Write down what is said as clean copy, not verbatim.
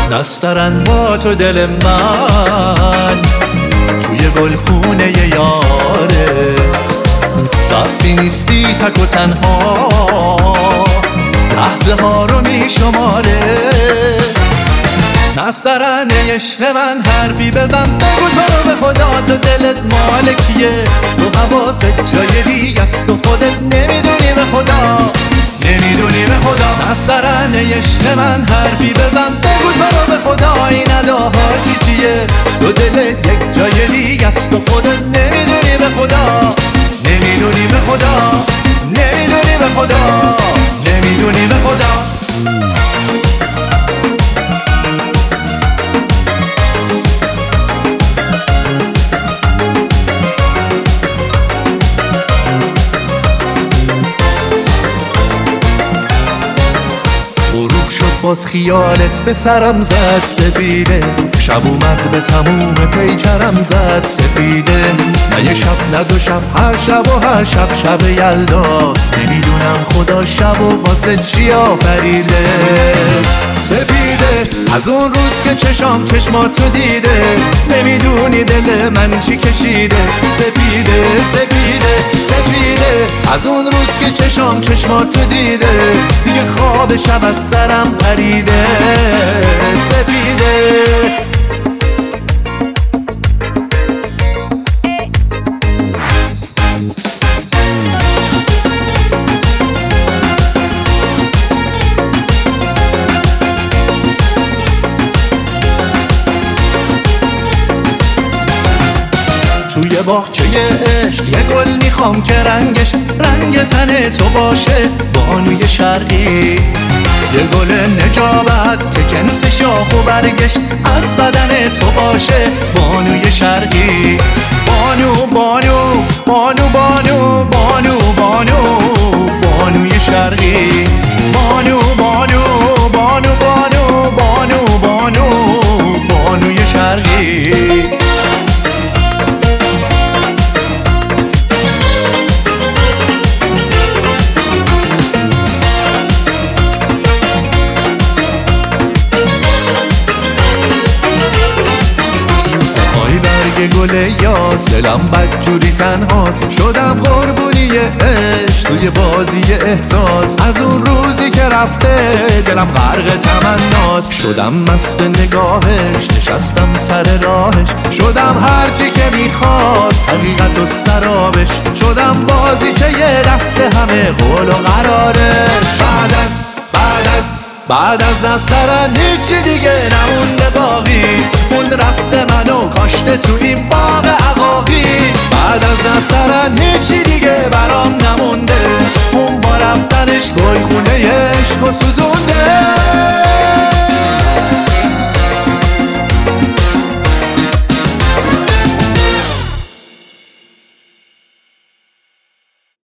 نسترن با تو دل من توی گلخونه یاره، وقتی نیستی تک و تنها لحظه ها رو می شماره. نسترن عشق من حرفی بزن، بگو تو رو به خدا تو دلت مال کیه، تو حواست جای دیگه است و خودت نمیدونی به خدا، نمیدونی به خدا. نسترن عشق من حرفی بزن، بگو تو رو به خدا این اداها چیه، تو دلت یک جای دیگه است و خودت نمیدونی به خدا، نمیدونی به خدا، نمیدونی به خدا، نمیدونی به خدا. باز خیالت به سرم زد سپیده، شب اومد به تموم پیکرم زد سپیده. نه یه شب نه دو شب، هر شب و هر شب شب یلداست، نمیدونم خدا شب و واسه چی آفریده. سپیده از اون روز که چشام چشماتو دیده، نمیدونی دل من چی کشیده. سپیده سپیده سپیده از اون روز که چشام چشماتو دیده، دیگه خواب شب از سرم پریده. سپیده توی باغچه عشق یه گل میخوام که رنگش رنگ تن تو باشه، بانوی شرقی. یه گل نجابت که جنس شاخ و برگش از بدن تو باشه، بانوی شرقی. بانو بانو بانو بانو بانو بانو بانوی شرقی. بانو بانو بانو بانو بانو بانو بانوی شرقی. گل یاس دلم بدجوری تنهاست، شدم قربونی عشق توی بازی احساس. از اون روزی که رفته دلم غرق تمناست، شدم مست نگاهش نشستم سر راهش، شدم هرچی که میخواست حقیقت و سرابش، شدم بازی که یه دست همه قول و قرارش. بعد از نسترن هیچی دیگه نمونده باقی، اون رفته منو کاشته تو این باغ عقاقی. بعد از نسترن هیچی دیگه برام نمونده، اون با رفتنش گلخونه